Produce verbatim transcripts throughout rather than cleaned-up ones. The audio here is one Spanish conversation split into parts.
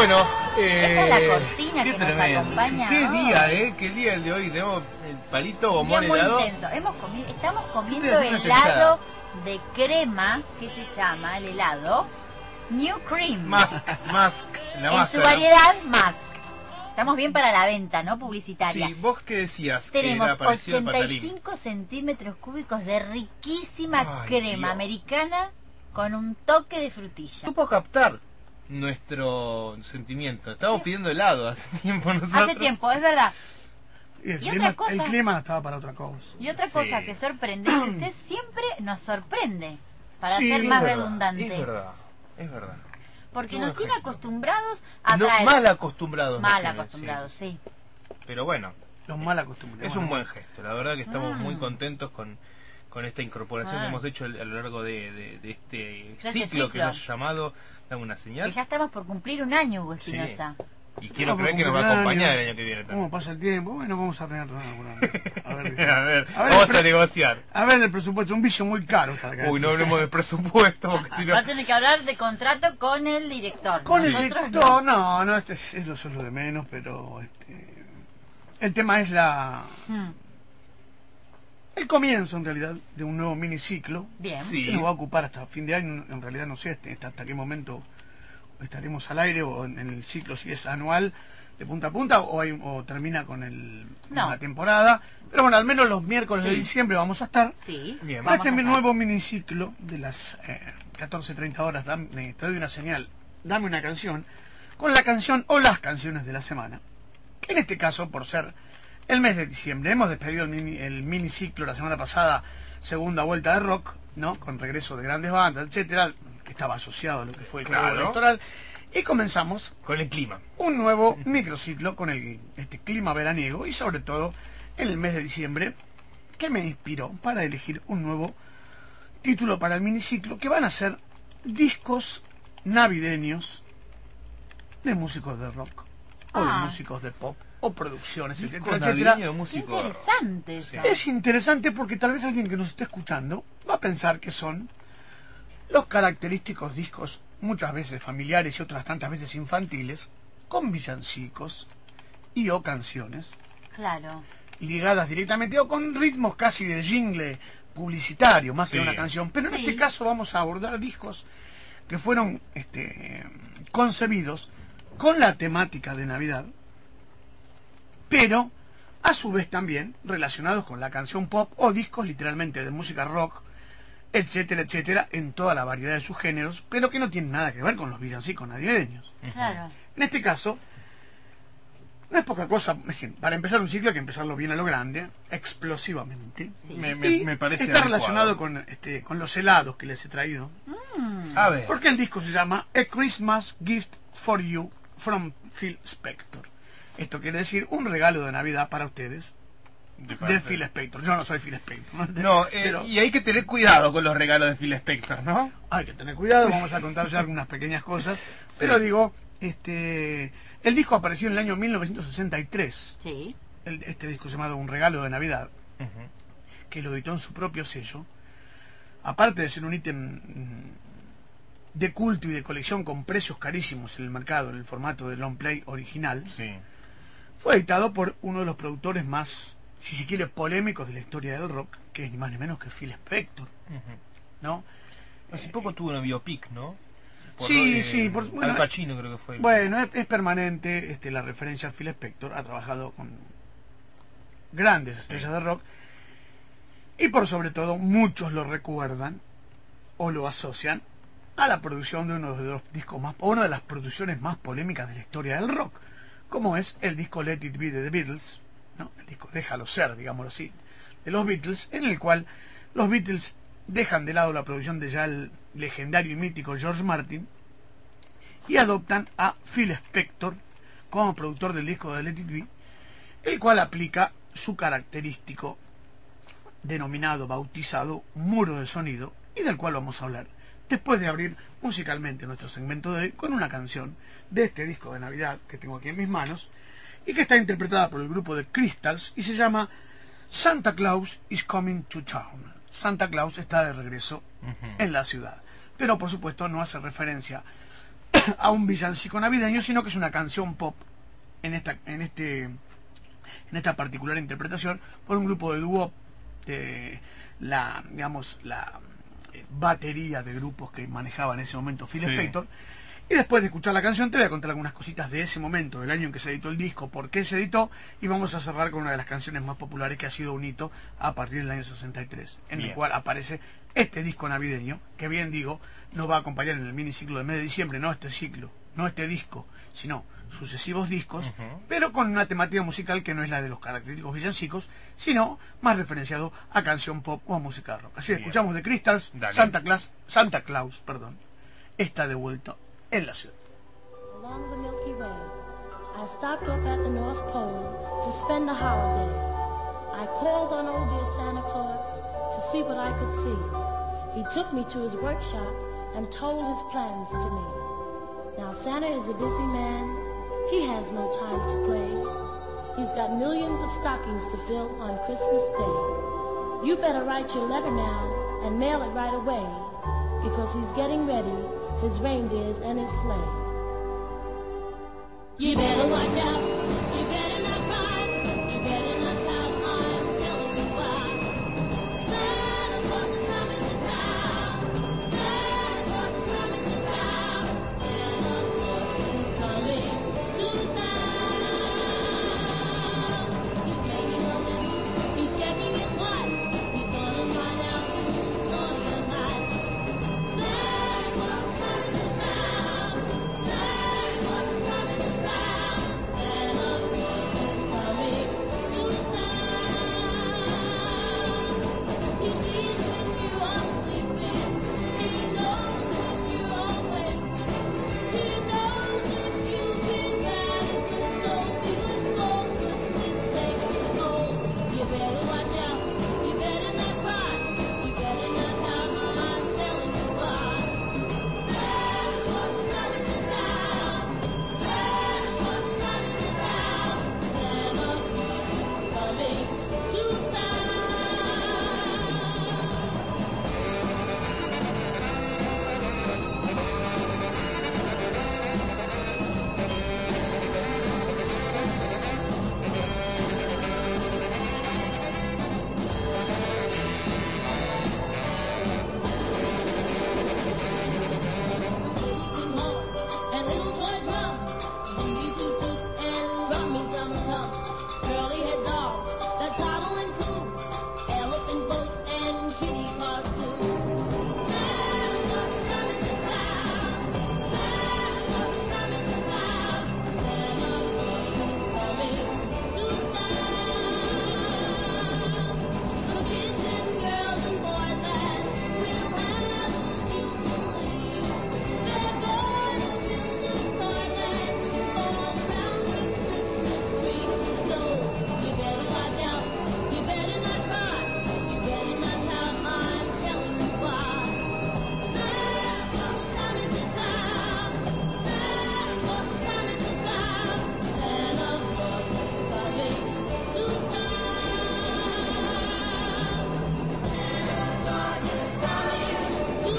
Bueno, eh, esta es la cortina que tremendo. nos acompaña. Qué hoy. día, ¿eh? Qué día el de hoy. Tenemos el palito bombón muy helado. intenso. Hemos comido, estamos comiendo haciendo helado de crema, que se llama el helado New Cream. Mask, Mask, la en máscara. su variedad Mask. Estamos bien para la venta, ¿no? Publicitaria. Sí, ¿vos qué decías? Tenemos que era parecido al ochenta y cinco centímetros cúbicos de riquísima Ay, crema Dios. americana con un toque de frutilla. No puedo captar nuestro sentimiento. Estamos pidiendo helado hace tiempo nosotros. Hace tiempo, es verdad. Y el, Y clima, otra cosa- el clima estaba para otra cosa. Y otra Sí. cosa que sorprende es que usted siempre nos sorprende, para Sí, ser es más verdad, redundante. Es verdad, es verdad. Porque Qué nos buen tiene gesto. acostumbrados a No, traer... mal acostumbrados. nos Mal tiene, acostumbrados, sí. sí. Pero bueno, Los mal acostumbrados. es un buen gesto. La verdad que estamos Mm. muy contentos con, con esta incorporación Ah. que hemos hecho a lo largo de, de, de este De este ciclo que ciclo. hemos llamado Dame una Que señal. ya estamos por cumplir un año, Hugo Sí. Espinosa. Y quiero No, creer que nos va a cumpleaños. acompañar el año que viene ¿Cómo también. pasa el tiempo? Bueno, vamos a tener alguna. A ver, A ver, A ver, vamos el a pre- negociar. a ver el presupuesto, un vicio muy caro está acá. Uy, no hablemos de presupuesto porque si no... Va a tener que hablar de contrato con el director. Con el Nosotros director, no, no, este es- eso es lo de menos, pero este, el tema es la no. Mm, el comienzo en realidad de un nuevo miniciclo Bien. Sí. que nos va a ocupar hasta fin de año. En realidad no sé este, hasta, hasta qué momento estaremos al aire o en, en el ciclo, si es anual de punta a punta o, hay- o termina con el, No. la temporada. Pero bueno, al menos los miércoles de Sí. diciembre vamos a estar. Sí. Bien. Para vamos este a estar. nuevo miniciclo de las eh, catorce treinta horas, dame- te doy una señal, dame una canción, con la canción o las canciones de la semana. Que en este caso, por ser el mes de diciembre, hemos despedido el, mini, el miniciclo la semana pasada, segunda vuelta de rock, ¿no? Con regreso de grandes bandas, etcétera, que estaba asociado a lo que fue el Claro. juego electoral. Y comenzamos Con el clima. un nuevo microciclo con el, este clima veraniego y sobre todo en el mes de diciembre, que me inspiró para elegir un nuevo título para el miniciclo, que van a ser discos navideños de músicos de rock o de Ah. músicos de pop o producciones, Disco etcétera, etcétera. navideño de Qué músico. interesante eso. Es interesante porque tal vez alguien que nos esté escuchando va a pensar que son los característicos discos, muchas veces familiares y otras tantas veces infantiles, con villancicos y o canciones Claro. ligadas directamente o con ritmos casi de jingle publicitario más Sí. que una canción. Pero en Sí. este caso vamos a abordar discos que fueron este, concebidos con la temática de Navidad, pero a su vez también relacionados con la canción pop o discos literalmente de música rock, etcétera, etcétera, en toda la variedad de sus géneros, pero que no tienen nada que ver con los villancicos navideños. Claro. En este caso, no es poca cosa, es decir, para empezar un ciclo hay que empezarlo bien a lo grande, explosivamente. Sí. Me, me- Y me parece está adecuado. relacionado con, este, con los helados que les he traído, Mm, A ver. porque el disco se llama A Christmas Gift for You from Phil Spector. Esto quiere decir un regalo de Navidad para ustedes De de parte- Phil Spector. Yo no soy Phil Spector. No, eh, pero y hay que tener cuidado con los regalos de Phil Spector, ¿no? hay que tener cuidado, vamos a contar ya algunas pequeñas cosas. Pero digo, este el disco apareció en el año mil novecientos sesenta y tres. sí. El- este disco llamado Un regalo de Navidad, Ujú. que lo editó en su propio sello, aparte de ser un ítem mm, de culto y de colección con precios carísimos en el mercado, en el formato de long play original, Sí. fue editado por uno de los productores más, si se quiere, polémicos de la historia del rock, que es ni más ni menos que Phil Spector, Ujú. ¿no? Hace poco tuvo una biopic, ¿no? Sí, eh, sí, por- bueno, Al Pacino creo que fue. Bueno, es, es permanente este, la referencia a Phil Spector, ha trabajado con grandes estrellas de rock, y por sobre todo muchos lo recuerdan o lo asocian a la producción de uno de los discos más, o una de las producciones más polémicas de la historia del rock, como es el disco Let It Be de The Beatles, ¿no? El disco Déjalo Ser, digámoslo así, de los Beatles, en el cual los Beatles dejan de lado la producción de ya el legendario y mítico George Martin y adoptan a Phil Spector como productor del disco de Let It Be, el cual aplica su característico denominado, bautizado muro del sonido, y del cual vamos a hablar después de abrir musicalmente nuestro segmento de hoy con una canción de este disco de Navidad que tengo aquí en mis manos y que está interpretada por el grupo de Crystals y se llama Santa Claus is Coming to Town. Santa Claus está de regreso Ujú. en la ciudad, pero por supuesto no hace referencia a un villancico navideño, sino que es una canción pop en esta en este en esta particular interpretación por un grupo de dúo de la digamos la eh, batería de grupos que manejaba en ese momento Phil Sí. Spector. Y después de escuchar la canción te voy a contar algunas cositas de ese momento, del año en que se editó el disco, por qué se editó, y vamos a cerrar con una de las canciones más populares que ha sido un hito a partir del año sesenta y tres, en Bien. el cual aparece este disco navideño, que bien digo, nos va a acompañar en el miniciclo del mes de diciembre, no este ciclo, no este disco, sino sucesivos discos, Ujú. pero con una temática musical que no es la de los característicos villancicos, sino más referenciado a canción pop o a música rock. Así Bien. escuchamos de Crystals, Dale. Santa Claus, Santa Claus, perdón, está de vuelta en la ciudad. Along the Milky Way, I stopped up at the North Pole to spend the holiday. I called on old dear Santa Claus to see what I could see. He took me to his workshop and told his plans to me. Now Santa is a busy man. He has no time to play. He's got millions of stockings to fill on Christmas Day. You better write your letter now and mail it right away, because he's getting ready, his reindeers and his sleigh. You better watch out, you better not cry, you better not pout, I'm telling you why. Santa Claus is coming to town, Santa Claus is coming to town, Santa Claus is coming to town. He's making a list, he's checking it twice, he's gonna find out who's naughty and nice. Santa Claus is coming to town, Santa Claus is coming to town, Santa Claus is coming to town. He sees when you are sleeping, he knows when you are awake, he knows if you've been bad and good, so be good for goodness sake. Oh, you better watch out, you better not cry, you better not pout, I'm telling you why. Santa Claus is coming to town, Santa Claus is coming to town, Santa Claus is coming to town. Tin horns and little toy drums, booty toot toots and rummy tum tums, curly head dolls that toddle and coo, elephant boats and kitty cars too. Santa Claus is coming to town, Santa Claus is coming to town, Santa Claus is coming to town. The kids and girls in Boyland will have a jubilee. They're going to build a toyland all around the Christmas tree. So you better watch out, you better not cry, you better not pout, I'm telling you why. Santa Claus is coming to town, Santa Claus is coming to town, Santa Claus is coming to town. Santa Claus is coming to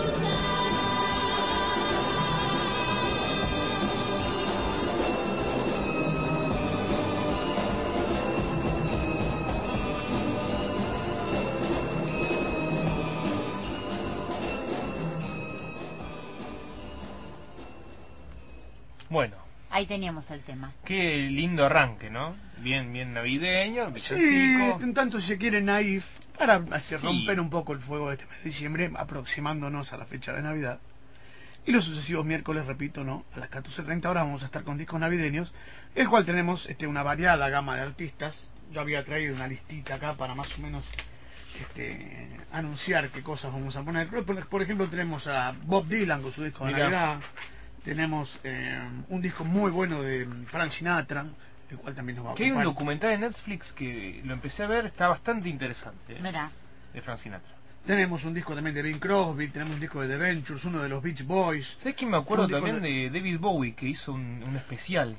Bueno, Ahí teníamos el tema. qué lindo arranque, ¿no? Bien, bien navideño, Sí, villancico. en tanto si se quiere naif, para este, Sí. romper un poco el fuego de este mes de diciembre, aproximándonos a la fecha de Navidad. Y los sucesivos miércoles, repito, ¿no? A las catorce treinta horas vamos a estar con discos navideños, el cual tenemos este, una variada gama de artistas. Yo había traído una listita acá para más o menos este, anunciar qué cosas vamos a poner. Pero, por, por ejemplo, tenemos a Bob Dylan con su disco de Mirá. Navidad. Tenemos eh, un disco muy bueno de Frank Sinatra, el cual también nos va a Que hay un ocupar. documental de Netflix que lo empecé a ver, está bastante interesante, ¿eh? Mira, De Frank Sinatra. Tenemos un disco también de Bing Crosby, tenemos un disco de The Ventures, uno de los Beach Boys. ¿Sabes que me acuerdo Un disco también de... David Bowie, que hizo un, un especial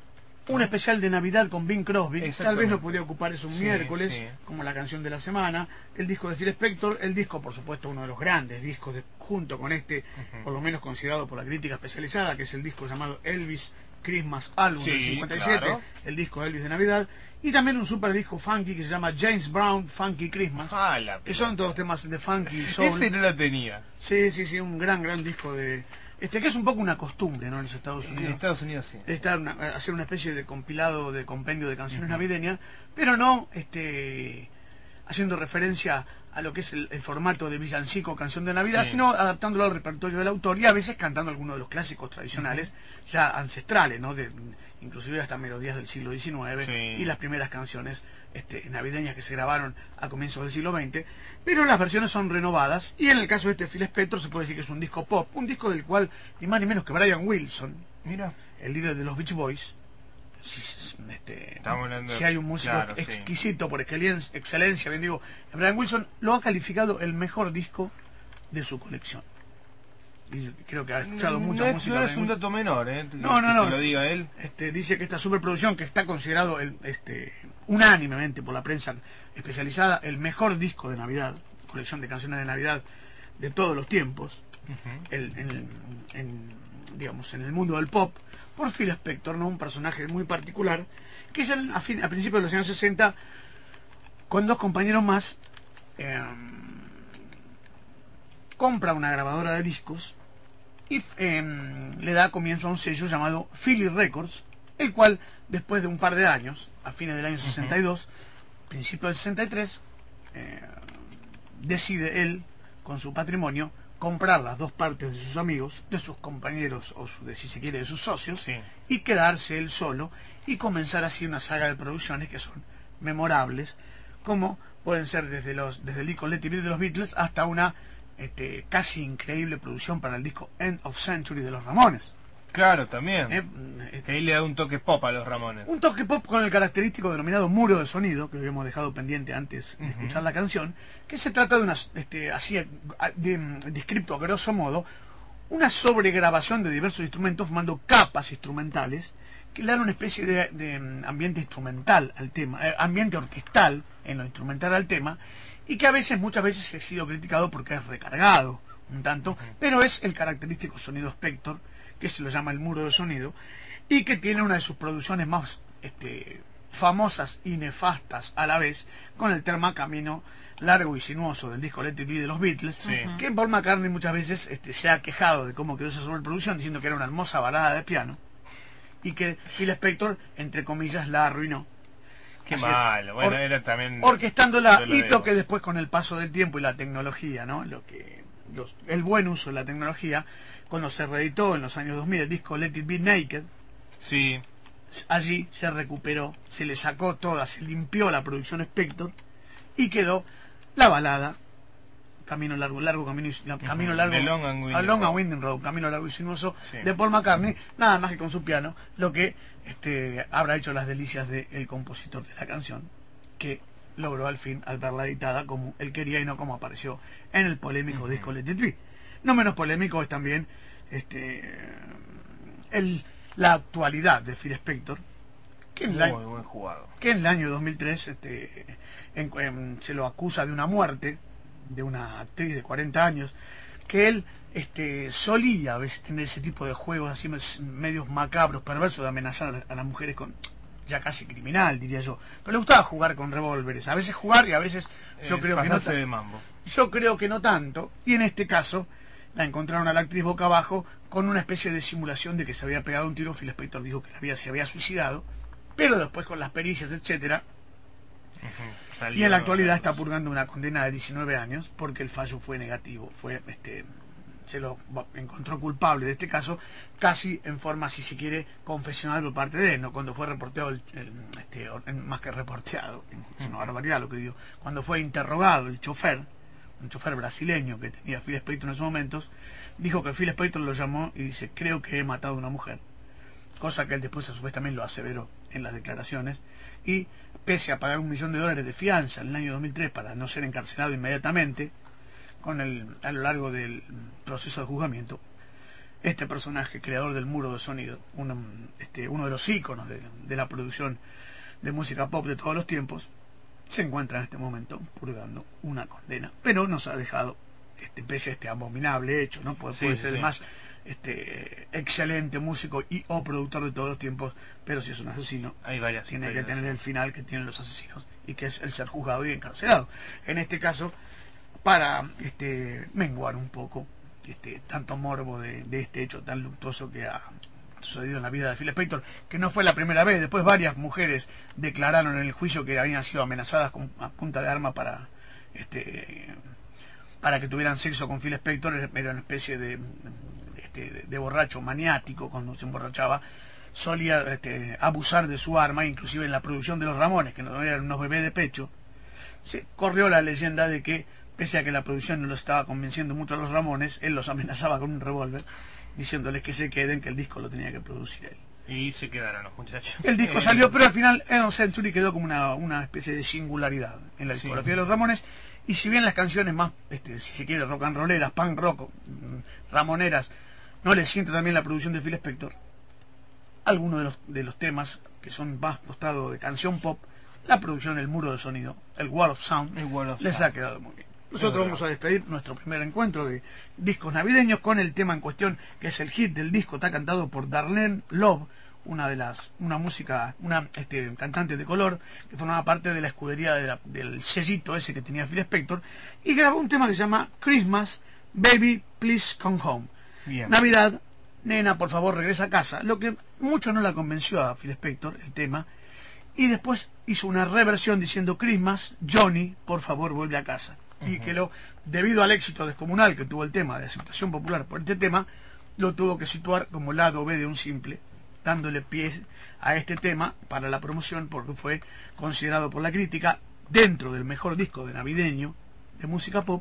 un especial de Navidad con Bing Crosby, tal vez Exactamente. no podía ocupar eso un Sí, miércoles, sí. como la canción de la semana, el disco de Phil Spector, el disco, por supuesto, uno de los grandes discos, de, junto con este, por lo menos considerado por la crítica especializada, que es el disco llamado Elvis Christmas Album Sí, del cincuenta y siete, claro. el disco de Elvis de Navidad, y también un super disco funky que se llama James Brown Funky Christmas, Ah, la que son todos temas de funky, soul. Ese no lo tenía. Sí, sí, sí, un gran, gran disco de... Este que es un poco una costumbre, ¿no? En los Estados En Unidos. Estados Unidos sí. Estar una- hacer una especie de compilado, de compendio de canciones navideñas, pero no este haciendo referencia a lo que es el, el formato de villancico, canción de Navidad, Sí. sino adaptándolo al repertorio del autor y a veces cantando algunos de los clásicos tradicionales, ya ancestrales, ¿no? De, inclusive hasta melodías del siglo diecinueve Sí. y las primeras canciones este, navideñas que se grabaron a comienzos del siglo veinte, pero las versiones son renovadas y en el caso de este Phil Spector se puede decir que es un disco pop, un disco del cual ni más ni menos que Brian Wilson, Mira. el líder de los Beach Boys, si, este, Estamos hablando- si hay un músico claro, sí. exquisito por excelen- excelencia, bien digo, Brian Wilson lo ha calificado el mejor disco de su colección. Y creo que ha escuchado no, mucha es, música. no de es un Wilson. dato menor, ¿eh? No, no, Que no. lo diga él. Este, dice que esta superproducción, que está considerado el, este, unánimemente por la prensa especializada el mejor disco de Navidad, colección de canciones de Navidad de todos los tiempos, el- en, el- en, digamos, en el mundo del pop, por Phil Spector, ¿no? Un personaje muy particular, que es el- a, fin- a principios de los años sesenta, con dos compañeros más, eh, compra una grabadora de discos y eh, le da comienzo a un sello llamado Philly Records, el cual después de un par de años, a fines del año sesenta y dos, principios del sesenta y tres, eh, decide él, con su patrimonio, comprar las dos partes de sus amigos, de sus compañeros, o su- de, si se quiere, de sus socios, Sí. y quedarse él solo y comenzar así una saga de producciones que son memorables, como pueden ser desde los desde el disco Let It Be de los Beatles hasta una este, casi increíble producción para el disco End of Century de los Ramones. Claro, también. Eh, eh, Que ahí le da un toque pop a los Ramones. un toque pop con el característico denominado muro de sonido, que lo habíamos dejado pendiente antes de Ujú. escuchar la canción, que se trata de una, este, así, a- de, descripto a grosso modo, una sobregrabación de diversos instrumentos formando capas instrumentales que le dan una especie de, de, mm, ambiente instrumental al tema, eh, ambiente orquestal en lo instrumental al tema, y que a veces, muchas veces ha sido criticado porque es recargado un tanto, pero es el característico sonido Spector, que se lo llama el muro de sonido, y que tiene una de sus producciones más este, famosas y nefastas a la vez, con el tema Camino largo y sinuoso del disco Let It Be de los Beatles, Sí. que Paul McCartney muchas veces este, se ha quejado de cómo quedó esa sobreproducción, diciendo que era una hermosa balada de piano, y que Phil Spector, entre comillas, la arruinó. Qué Así, malo. Bueno, or- era también. orquestándola, yo lo hito veo. que después con el paso del tiempo y la tecnología, ¿no? Lo que los- el buen uso de la tecnología, cuando se reeditó en los años dos mil el disco Let It Be Naked, Sí. allí se recuperó, se le sacó toda, se limpió la producción Spector y quedó la balada Camino largo, largo camino, y- la- camino Ujú, largo, The Long and Winding a Long and Road. Winding Road, Camino largo y sinuoso, Sí. de Paul McCartney, nada más que con su piano, lo que este, habrá hecho las delicias del compositor de la canción, que logró al fin al verla editada como él quería y no como apareció en el polémico Ujú. disco Let It Be. No menos polémico es también este el, la actualidad de Phil Spector, que en, la- Muy buen jugado. que en el año dos mil tres este, en- en- se lo acusa de una muerte de una actriz de cuarenta años, que él este, solía a veces tener ese tipo de juegos así mes- medios macabros, perversos, de amenazar a las mujeres con ya casi criminal, diría yo. Pero le gustaba jugar con revólveres, a veces jugar y a veces yo Eh, creo que no pasarse ta- de mambo. yo creo que no tanto, y en este caso la encontraron a la actriz boca abajo con una especie de simulación de que se había pegado un tiro. Phil Spector dijo que había, se había suicidado, pero después con las pericias, etcétera, Ujú, salió y en la a actualidad la está luz. purgando una condena de diecinueve años porque el fallo fue negativo, fue este se lo va- encontró culpable de este caso casi en forma, si se quiere, confesional por parte de él, ¿no? Cuando fue reporteado el- el, este, or- más que reporteado, es una barbaridad lo que digo, cuando fue interrogado el chofer, un chofer brasileño que tenía Phil Spector en esos momentos, dijo que Phil Spector lo llamó y dice: creo que he matado a una mujer, cosa que él después a su vez también lo aseveró en las declaraciones, y pese a pagar un millón de dólares de fianza en el año dos mil tres para no ser encarcelado inmediatamente, con el, a lo largo del proceso de juzgamiento, este personaje, creador del muro de sonido, uno, este, uno de los íconos de, de la producción de música pop de todos los tiempos, se encuentra en este momento purgando una condena, pero nos ha dejado, este, pese a este abominable hecho, ¿no? Puede, Sí, puede sí, ser sí. el más este, excelente músico y o productor de todos los tiempos, pero si es un asesino, Hay varias tiene que historias. tener el final que tienen los asesinos, y que es el ser juzgado y encarcelado. En este caso, para este, menguar un poco este, tanto morbo de, de este hecho tan luctuoso que ha sucedido en la vida de Phil Spector, que no fue la primera vez. Después varias mujeres declararon en el juicio que habían sido amenazadas con, a punta de arma para este para que tuvieran sexo con Phil Spector. Era una especie de, este, de, de borracho maniático. Cuando se emborrachaba solía este, abusar de su arma, inclusive en la producción de los Ramones, que no eran unos bebés de pecho. Se corrió la leyenda de que, pese a que la producción no lo estaba convenciendo mucho a los Ramones, él los amenazaba con un revólver, diciéndoles que se queden, que el disco lo tenía que producir él. Y se quedaron los muchachos. El disco salió, pero al final Ed Century quedó como una, una especie de singularidad en la Sí. discografía de los Ramones. Y si bien las canciones más, este, si se quiere, rock and rolleras, punk rock, mm, ramoneras, no le siente también la producción de Phil Spector, algunos de los, de los temas que son más costados de canción pop, la producción, el muro de sonido, el Wall of Sound, El Wall of les Sound. ha quedado muy bien. Nosotros vamos a despedir nuestro primer encuentro de discos navideños con el tema en cuestión, que es el hit del disco. Está cantado por Darlene Love, una de las una música una este, cantante de color que formaba parte de la escudería de la, del sellito ese que tenía Phil Spector, y grabó un tema que se llama Christmas, Baby Please Come Home. Bien. Navidad, nena, por favor regresa a casa. Lo que mucho no la convenció a Phil Spector el tema, y después hizo una reversión diciendo Christmas, Johnny, por favor vuelve a casa. Y que lo, debido al éxito descomunal que tuvo el tema, de aceptación popular por este tema, lo tuvo que situar como lado B de un simple, dándole pie a este tema para la promoción, porque fue considerado por la crítica dentro del mejor disco de navideño de música pop.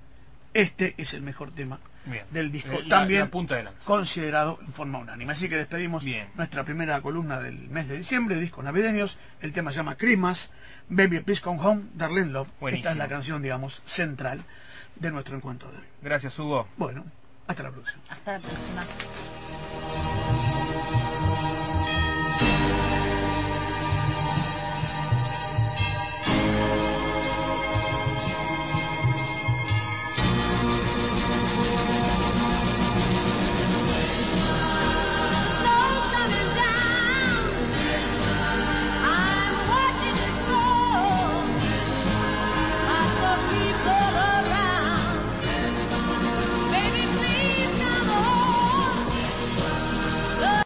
Este es el mejor tema Bien. del disco, Eh, la- también la punta de lanza. considerado en forma unánime. Así que despedimos Bien. nuestra primera columna del mes de diciembre, discos navideños. El tema se llama Christmas, Baby Please Come Home, Darlene Love. Buenísimo. Esta es la canción, digamos, central de nuestro encuentro de hoy. Gracias, Hugo. Bueno, hasta la próxima. Hasta la próxima.